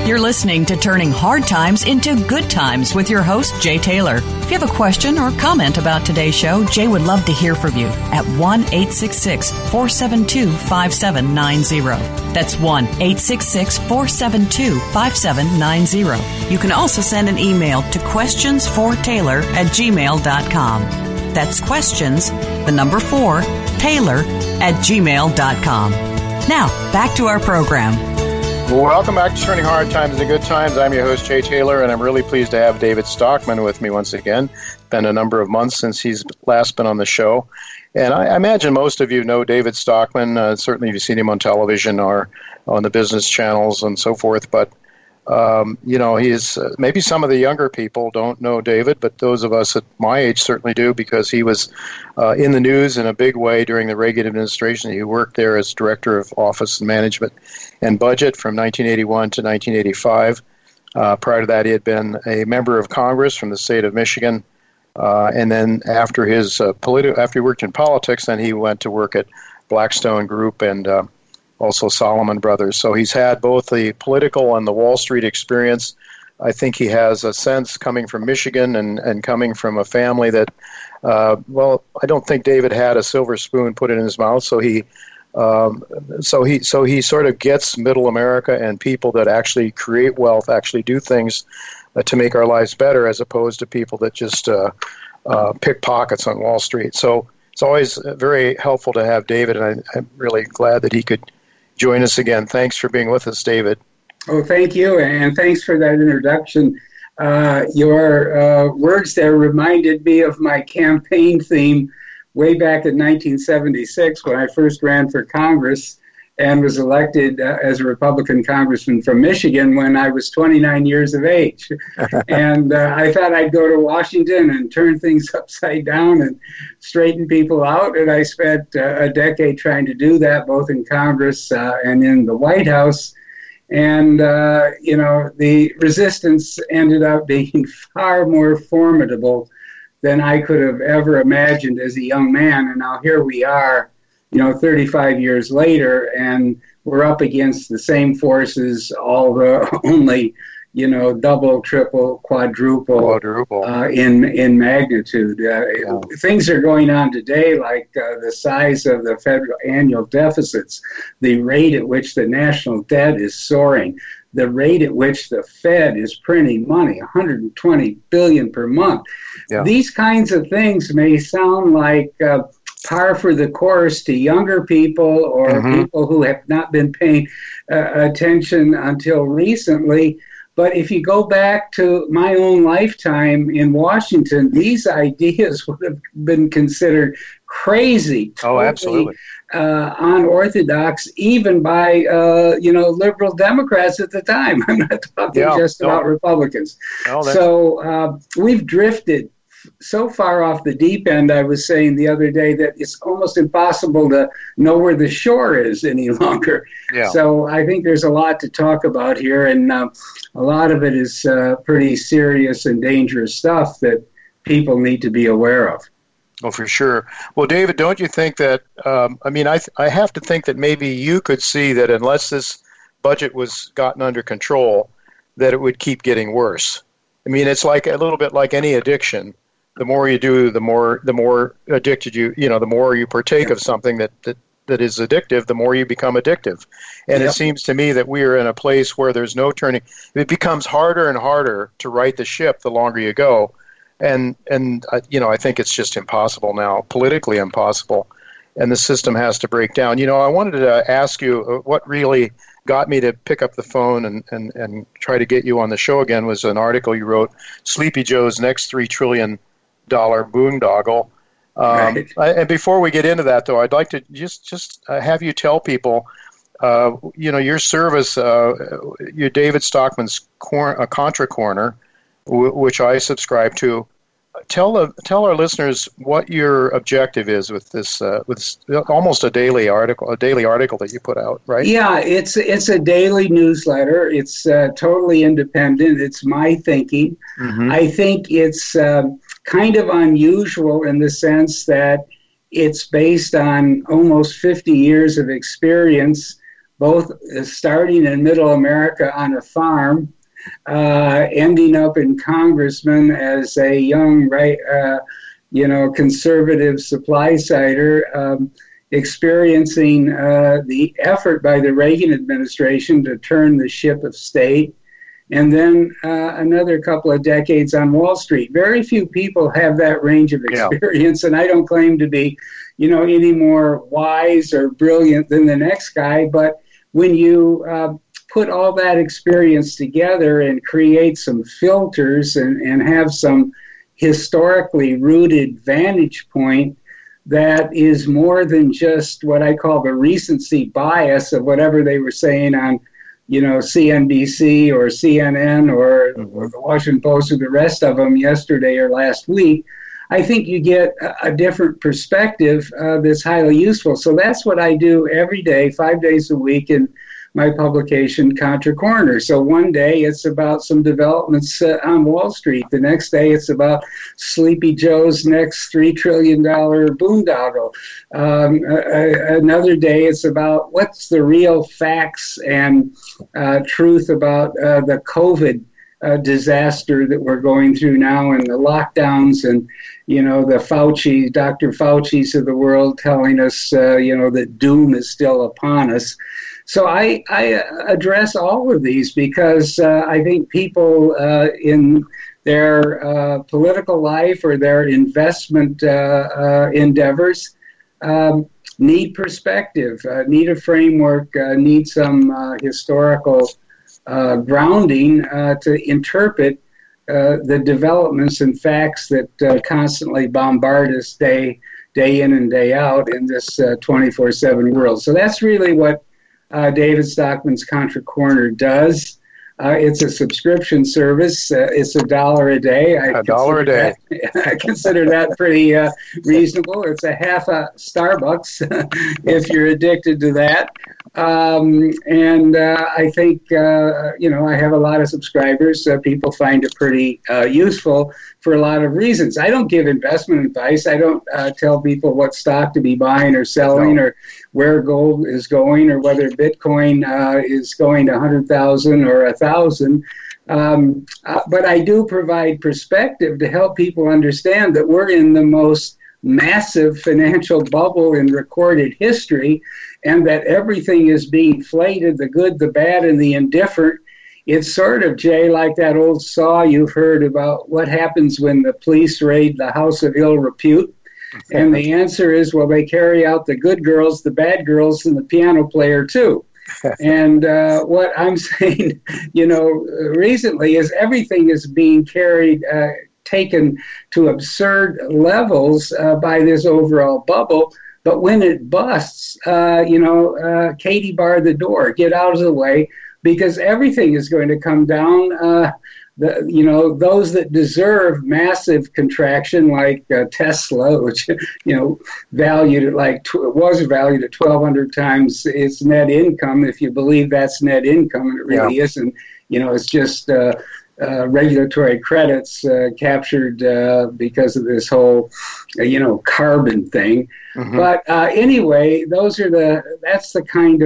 You're listening to Turning Hard Times into Good Times with your host, Jay Taylor. If you have a question or comment about today's show, Jay would love to hear from you at 1-866-472-5790. That's 1-866-472-5790. You can also send an email to questionsfortaylor@gmail.com. That's questions, the number 4, Taylor@gmail.com. Now, back to our program. Welcome back to Turning Hard Times into Good Times. I'm your host, Jay Taylor, and I'm really pleased to have David Stockman with me once again. It's been a number of months since he's last been on the show. And I imagine most of you know David Stockman. Certainly you've seen him on television or on the business channels and so forth. But, he's maybe some of the younger people don't know David, but those of us at my age certainly do, because he was in the news in a big way during the Reagan administration. He worked there as Director of Office and Management and Budget from 1981 to 1985. Prior to that, he had been a member of Congress from the state of Michigan. And then after after he worked in politics, then he went to work at Blackstone Group and also Salomon Brothers. So he's had both the political and the Wall Street experience. I think he has a sense coming from Michigan and coming from a family that, I don't think David had a silver spoon put in his mouth. So he sort of gets middle America and people that actually create wealth, actually do things to make our lives better, as opposed to people that just pick pockets on Wall Street. So it's always very helpful to have David, and I'm really glad that he could join us again. Thanks for being with us, David. Oh, thank you, and thanks for that introduction. Your words there reminded me of my campaign theme way back in 1976 when I first ran for Congress and was elected as a Republican congressman from Michigan when I was 29 years of age. And I thought I'd go to Washington and turn things upside down and straighten people out. And I spent a decade trying to do that, both in Congress and in the White House. And, the resistance ended up being far more formidable than I could have ever imagined as a young man. And now here we are, 35 years later, and we're up against the same forces, only, double, triple, quadruple. In magnitude. Things are going on today like the size of the federal annual deficits, the rate at which the national debt is soaring, the rate at which the Fed is printing money, $120 billion per month. Yeah. These kinds of things may sound like par for the course to younger people or people who have not been paying attention until recently. But if you go back to my own lifetime in Washington, these ideas would have been considered crazy. Totally, absolutely. Unorthodox, even by, liberal Democrats at the time. I'm not talking about Republicans. So we've drifted so far off the deep end. I was saying the other day that it's almost impossible to know where the shore is any longer. Yeah. So I think there's a lot to talk about here, and a lot of it is pretty serious and dangerous stuff that people need to be aware of. Oh, for sure. Well, David, don't you think that, I have to think that maybe you could see that unless this budget was gotten under control, that it would keep getting worse. I mean, it's like a little bit like any addiction. The more you do, the more addicted the more you partake of something that is addictive, the more you become addictive. And It seems to me that we are in a place where there's no turning. It becomes harder and harder to right the ship the longer you go. And I think it's just impossible now, politically impossible. And the system has to break down. I wanted to ask you what really got me to pick up the phone and try to get you on the show again was an article you wrote, Sleepy Joe's Next $3 Trillion Boondoggle. Right. And before we get into that, though, I'd like to just have you tell people, your service, your David Stockman's Contra Corner, which I subscribe to. Tell our listeners what your objective is with this, with almost a daily article that you put out, right? Yeah, it's a daily newsletter. It's totally independent. It's my thinking. Mm-hmm. I think it's kind of unusual in the sense that it's based on almost 50 years of experience both starting in middle America on a farm, ending up in congressman as a young, conservative supply-sider, experiencing the effort by the Reagan administration to turn the ship of state, and then another couple of decades on Wall Street. Very few people have that range of experience, and I don't claim to be, any more wise or brilliant than the next guy, but when you put all that experience together and create some filters and have some historically rooted vantage point that is more than just what I call the recency bias of whatever they were saying on, CNBC or CNN or the Washington Post or the rest of them yesterday or last week, I think you get a different perspective that's highly useful. So that's what I do every day, 5 days a week in my publication, Contra Corner. So one day it's about some developments on Wall Street. The next day it's about Sleepy Joe's next $3 trillion boondoggle. Another day it's about what's the real facts and truth about the COVID disaster that we're going through now, and the lockdowns, and the Dr. Fauci's of the world telling us that doom is still upon us. So I address all of these because I think people in their political life or their investment endeavors need perspective, need a framework, need some historical grounding to interpret the developments and facts that constantly bombard us day in and day out in this 24/7 world. So that's really what David Stockman's Contra Corner does. It's a subscription service. It's $1 a day. $1 a day. I consider that pretty reasonable. It's a half a Starbucks if you're addicted to that. And I think, I have a lot of subscribers. People find it pretty useful for a lot of reasons. I don't give investment advice. I don't tell people what stock to be buying or selling or where gold is going or whether Bitcoin is going to 100,000 or 1,000. But I do provide perspective to help people understand that we're in the most massive financial bubble in recorded history, and that everything is being inflated, the good, the bad, and the indifferent. It's sort of, Jay, like that old saw you've heard about what happens when the police raid the house of ill repute. And the answer is, well, they carry out the good girls, the bad girls, and the piano player, too. And what I'm saying, recently is everything is being taken to absurd levels by this overall bubble. But when it busts, Katie, bar the door, get out of the way, because everything is going to come down. Those that deserve massive contraction, like Tesla, which valued at was valued at 1,200 times its net income. If you believe that's net income, and it really isn't. It's just regulatory credits captured because of this whole, carbon thing. Mm-hmm. But anyway, that's the kind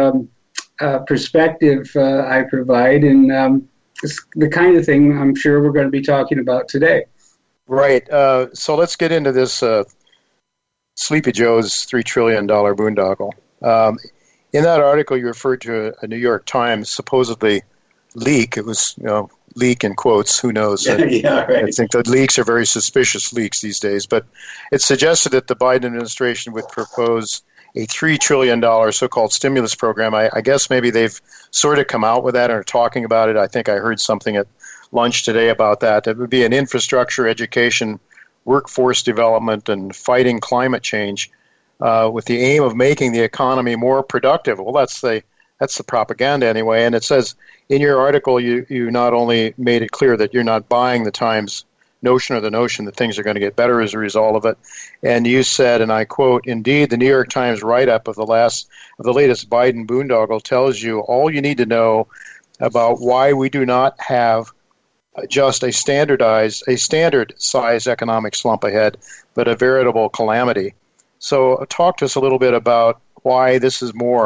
of perspective I provide, and it's the kind of thing I'm sure we're going to be talking about today. Right. So let's get into this Sleepy Joe's $3 trillion boondoggle. In that article, you referred to a New York Times supposedly leak. It was, leak in quotes, who knows? Yeah, right. I think the leaks are very suspicious leaks these days. But it suggested that the Biden administration would propose a $3 trillion so-called stimulus program. I guess maybe they've sort of come out with that or are talking about it. I think I heard something at lunch today about that. It would be an infrastructure, education, workforce development, and fighting climate change with the aim of making the economy more productive. Well, that's the propaganda anyway. And it says in your article, you not only made it clear that you're not buying the Times notion or the notion that things are going to get better as a result of it. And you said, and I quote, "Indeed, the New York Times write-up of the latest Biden boondoggle tells you all you need to know about why we do not have just a standard-size economic slump ahead, but a veritable calamity." So talk to us a little bit about why this is more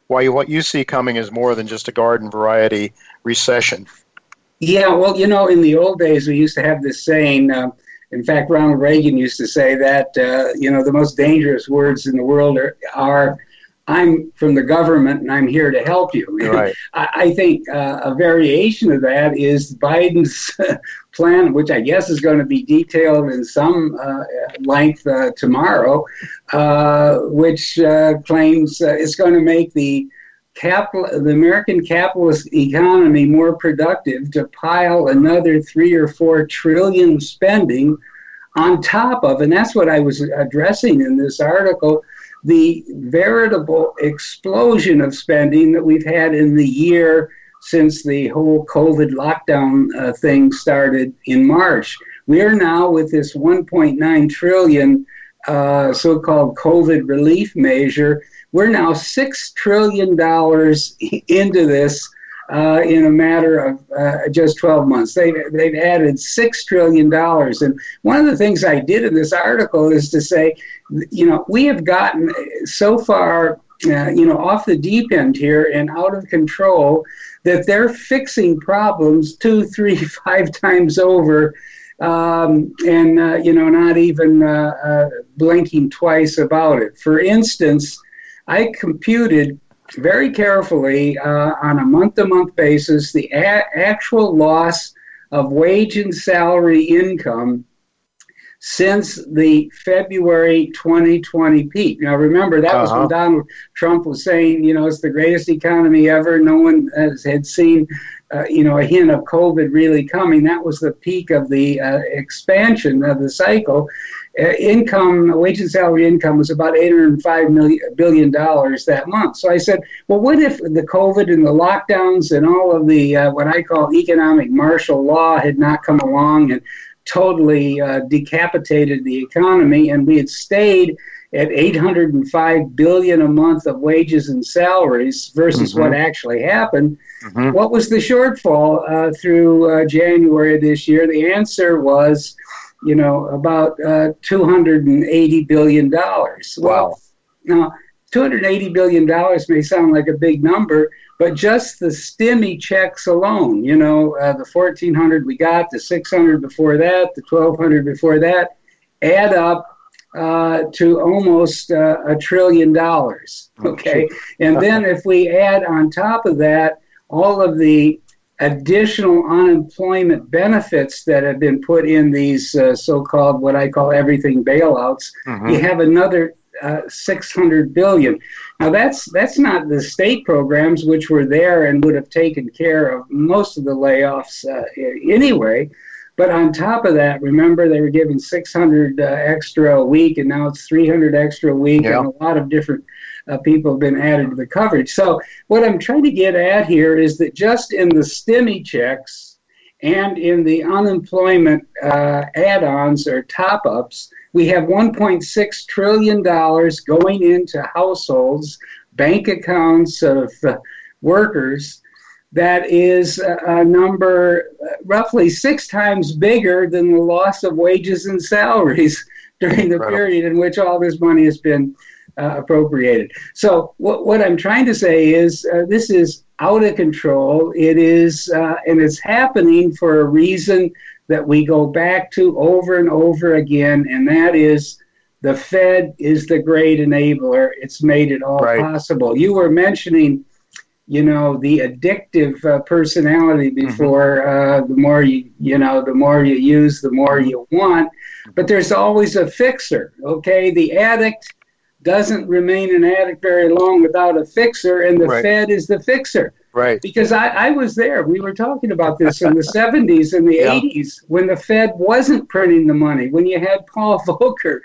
why what you see coming is more than just a garden variety recession. Yeah, well, in the old days, we used to have this saying, in fact, Ronald Reagan used to say that, the most dangerous words in the world are I'm from the government and I'm here to help you. Right. I think a variation of that is Biden's plan, which I guess is going to be detailed in some length tomorrow, which claims it's going to make the American capitalist economy more productive to pile another 3 or 4 trillion spending on top of, and that's what I was addressing in this article, the veritable explosion of spending that we've had in the year since the whole COVID lockdown thing started in March. We are now with this 1.9 trillion so-called COVID relief measure. We're now $6 trillion into this in a matter of just 12 months. They've added $6 trillion. And one of the things I did in this article is to say, we have gotten so far, off the deep end here and out of control that they're fixing problems 2, 3, 5 times over. Not even blinking twice about it. For instance, I computed very carefully on a month-to-month basis the actual loss of wage and salary income since the February 2020 peak. Now, remember, that was when Donald Trump was saying, it's the greatest economy ever. No one had seen, a hint of COVID really coming. That was the peak of the expansion of the cycle. Wage and salary income was about $805 billion that month. So I said, well, what if the COVID and the lockdowns and all of the what I call economic martial law had not come along and totally decapitated the economy, and we had stayed at $805 billion a month of wages and salaries versus what actually happened? What was the shortfall through January of this year? The answer was, about $280 billion. Well, now, $280 billion may sound like a big number, but just the stimmy checks alone, the $1,400 we got, the $600 before that, the $1,200 before that, add up to almost $1 trillion. Okay, and then if we add on top of that all of the additional unemployment benefits that have been put in these so-called, what I call everything bailouts, you have another $600 billion. Now that's not the state programs, which were there and would have taken care of most of the layoffs anyway. But on top of that, remember, they were giving $600 extra a week, and now it's $300 extra a week, and a lot of different people have been added to the coverage. So what I'm trying to get at here is that just in the stimmy checks and in the unemployment add-ons or top-ups, we have $1.6 trillion going into households, bank accounts of workers. That is a number roughly 6 times bigger than the loss of wages and salaries during the period in which all this money has been appropriated. So what I'm trying to say is this is out of control. It is, and it's happening for a reason that we go back to over and over again, and that is the Fed is the great enabler. It's made it all possible. You were mentioning, the addictive personality before. The more the more you use, the more you want. But there's always a fixer. Okay, the addict doesn't remain an addict very long without a fixer, and the Fed is the fixer. Right. Because I was there. We were talking about this in the 70s and the 80s when the Fed wasn't printing the money, when you had Paul Volcker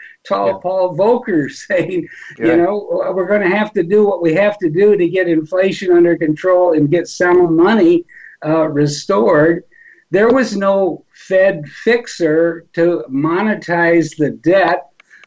saying, we're going to have to do what we have to do to get inflation under control and get sound money restored. There was no Fed fixer to monetize the debt,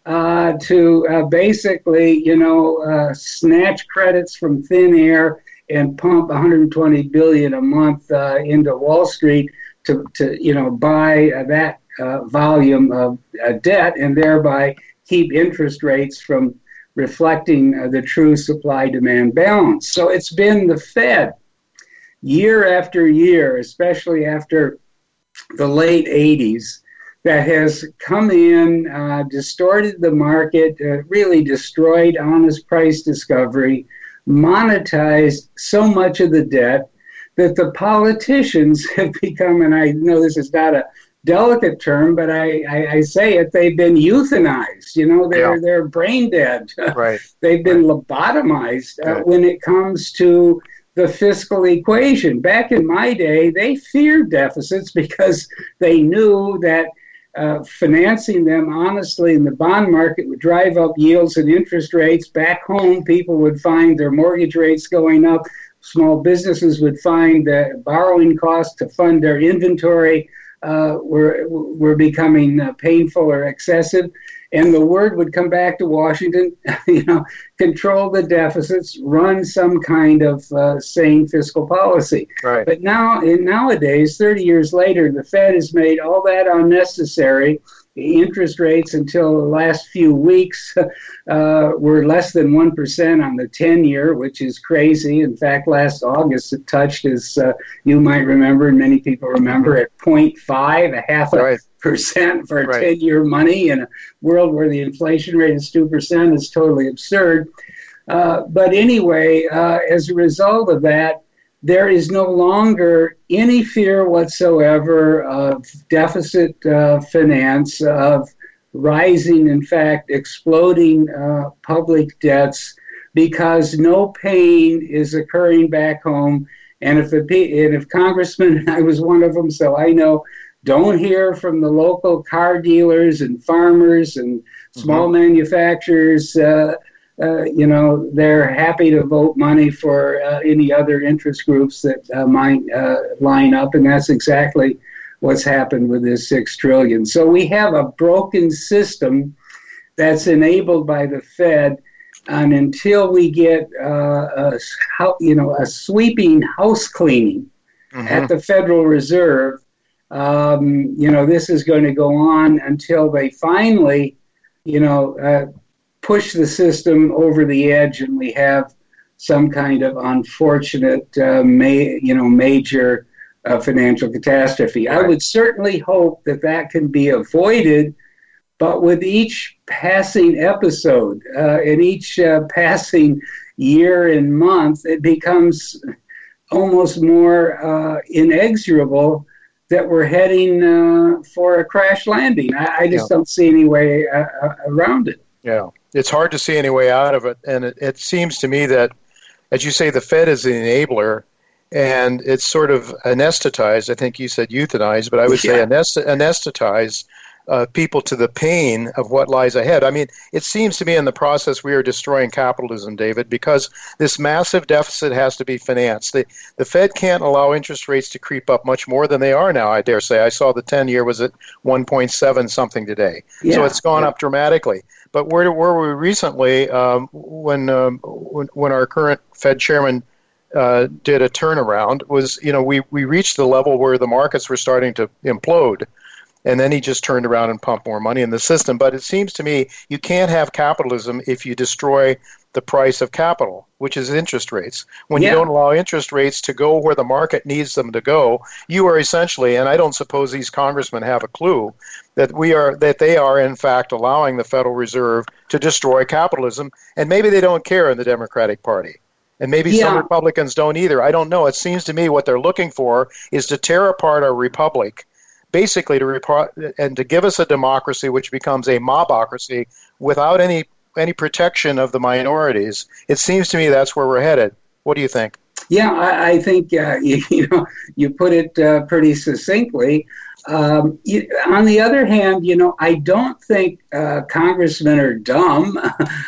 to basically, snatch credits from thin air and pump $120 billion a month into Wall Street to buy that volume of debt and thereby keep interest rates from reflecting the true supply-demand balance. So it's been the Fed, year after year, especially after the late 80s, that has come in, distorted the market, really destroyed honest price discovery, monetized so much of the debt that the politicians have become, and I know this is not a delicate term, but I say it, they've been euthanized. You know, they're brain dead. Right. They've been lobotomized when it comes to the fiscal equation. Back in my day, they feared deficits because they knew that financing them honestly in the bond market would drive up yields and interest rates. Back home, people would find their mortgage rates going up. Small businesses would find that borrowing costs to fund their inventory were becoming painful or excessive. And the word would come back to Washington, control the deficits, run some kind of sane fiscal policy. Right. But nowadays, 30 years later, the Fed has made all that unnecessary. The interest rates until the last few weeks were less than 1% on the 10-year, which is crazy. In fact, last August it touched, as you might remember, and many people remember, at 0.5, a half a percent for 10-year money in a world where the inflation rate is 2% is totally absurd. But anyway, as a result of that, there is no longer any fear whatsoever of deficit finance, of rising, in fact, exploding public debts, because no pain is occurring back home. And if congressmen, and I was one of them, so I know, don't hear from the local car dealers and farmers and small manufacturers, they're happy to vote money for any other interest groups that might line up, and that's exactly what's happened with this $6 trillion. So we have a broken system that's enabled by the Fed, and until we get a sweeping house cleaning at the Federal Reserve, this is going to go on until they finally, push the system over the edge, and we have some kind of unfortunate, major financial catastrophe. Right. I would certainly hope that can be avoided, but with each passing episode and each passing year and month, it becomes almost more inexorable that we're heading for a crash landing. I just don't see any way around it. Yeah. It's hard to see any way out of it, and it seems to me that, as you say, the Fed is the enabler, and it's sort of anesthetized. I think you said euthanized, but I would say anesthetized people to the pain of what lies ahead. I mean, it seems to me in the process we are destroying capitalism, David, because this massive deficit has to be financed. The Fed can't allow interest rates to creep up much more than they are now, I dare say. I saw the 10-year was at 1.7 something today. So it's gone up dramatically. But where were we recently when our current Fed chairman did a turnaround was, we reached the level where the markets were starting to implode. And then he just turned around and pumped more money in the system. But it seems to me you can't have capitalism if you destroy the price of capital, which is interest rates. When you don't allow interest rates to go where the market needs them to go, you are essentially, and I don't suppose these congressmen have a clue, that they are in fact allowing the Federal Reserve to destroy capitalism. And maybe they don't care in the Democratic Party. And maybe some Republicans don't either. I don't know. It seems to me what they're looking for is to tear apart our republic, basically to give us a democracy which becomes a mobocracy without any protection of the minorities. It seems to me that's where we're headed. What do you think? Yeah, I think you put it pretty succinctly. On the other hand, I don't think congressmen are dumb.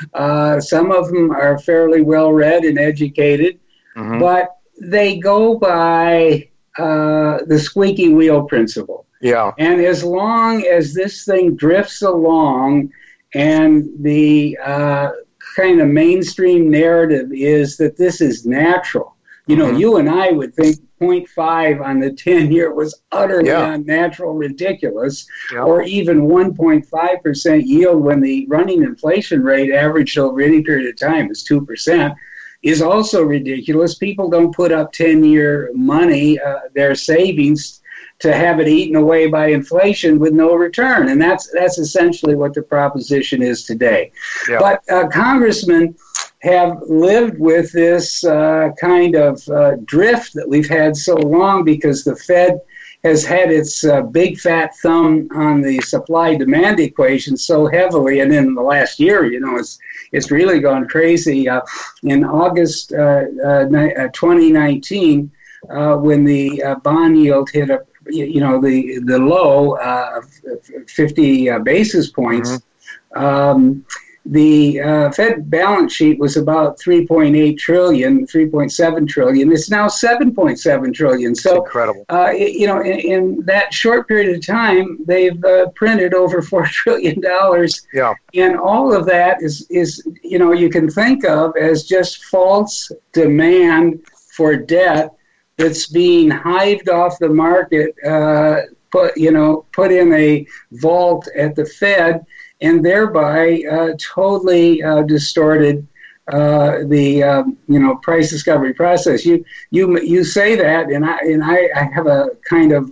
Some of them are fairly well read and educated, but they go by the squeaky wheel principle. Yeah. And as long as this thing drifts along and the kind of mainstream narrative is that this is natural, You and I would think 0.5 on the 10-year was utterly unnatural, ridiculous, or even 1.5% yield when the running inflation rate averaged over any period of time is 2%. Is also ridiculous. People don't put up 10-year money, their savings, to have it eaten away by inflation with no return. And that's essentially what the proposition is today. Yeah. But congressmen have lived with this kind of drift that we've had so long because the Fed has had its big fat thumb on the supply-demand equation so heavily, and in the last year, it's really gone crazy. In August 2019, when the bond yield hit the low of 50 basis points, the Fed balance sheet was about 3.8 trillion, 3.7 trillion. It's now 7.7 trillion. So, incredible. In that short period of time, they've printed over $4 trillion. Yeah. And all of that is you can think of as just false demand for debt that's being hived off the market, put in a vault at the Fed, and thereby totally distorted the price discovery process. You say that, and I have a kind of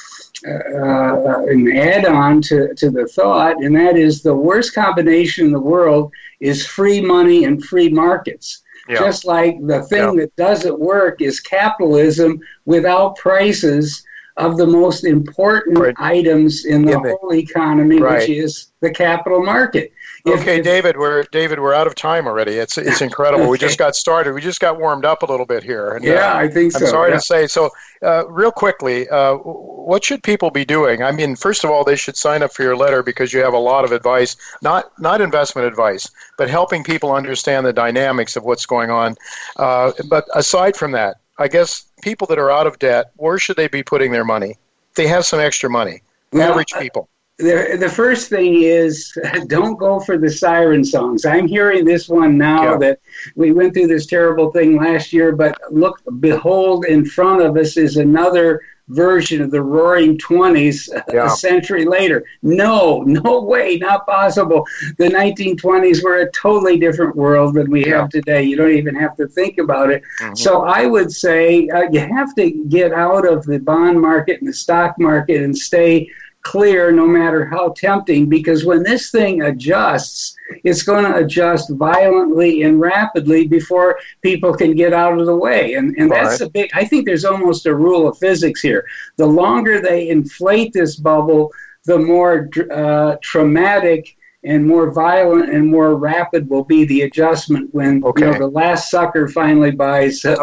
an add-on to the thought, and that is the worst combination in the world is free money and free markets. Yeah. Just like the thing that doesn't work is capitalism without prices of the most important items in the whole economy, which is the capital market. David, we're out of time already. It's incredible. We just got started. We just got warmed up a little bit here. And, I think so. I'm sorry to say. So, real quickly, what should people be doing? I mean, first of all, they should sign up for your letter because you have a lot of advice, not investment advice, but helping people understand the dynamics of what's going on. But aside from that, I guess people that are out of debt, where should they be putting their money? They have some extra money. Average people. The first thing is don't go for the siren songs. I'm hearing this one now that we went through this terrible thing last year, but behold, in front of us is another version of the Roaring '20s a century later. No way, not possible. The 1920s were a totally different world than we have today. You don't even have to think about it. Mm-hmm. So I would say you have to get out of the bond market and the stock market and stay clear no matter how tempting, because when this thing adjusts, it's going to adjust violently and rapidly before people can get out of the way. And that's I think there's almost a rule of physics here. The longer they inflate this bubble, the more traumatic and more violent and more rapid will be the adjustment when the last sucker finally buys the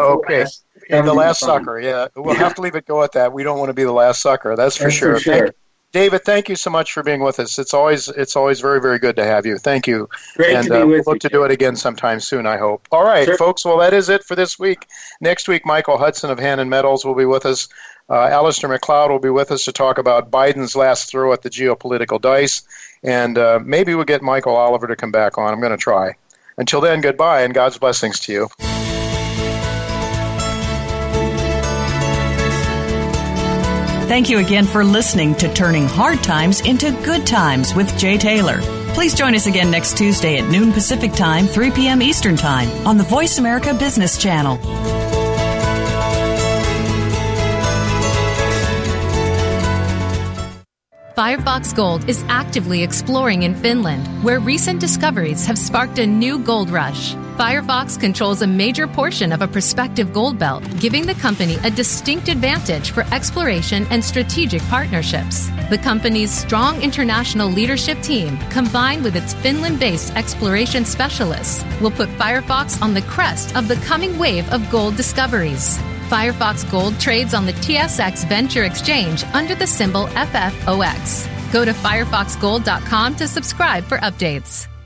last sucker, we'll have to leave it go at that. We don't want to be the last sucker, that's for sure. David, thank you so much for being with us. It's always very, very good to have you. Thank you. Great to be with you. We'll look to do it again sometime soon, I hope. All right, folks. Well, that is it for this week. Next week, Michael Hudson of Hannon Metals will be with us. Alistair McLeod will be with us to talk about Biden's last throw at the geopolitical dice. And maybe we'll get Michael Oliver to come back on. I'm going to try. Until then, goodbye, and God's blessings to you. Thank you again for listening to Turning Hard Times into Good Times with Jay Taylor. Please join us again next Tuesday at noon Pacific Time, 3 p.m. Eastern Time on the Voice America Business Channel. Firefox Gold is actively exploring in Finland, where recent discoveries have sparked a new gold rush. Firefox controls a major portion of a prospective gold belt, giving the company a distinct advantage for exploration and strategic partnerships. The company's strong international leadership team, combined with its Finland-based exploration specialists, will put Firefox on the crest of the coming wave of gold discoveries. Firefox Gold trades on the TSX Venture Exchange under the symbol FFOX. Go to firefoxgold.com to subscribe for updates.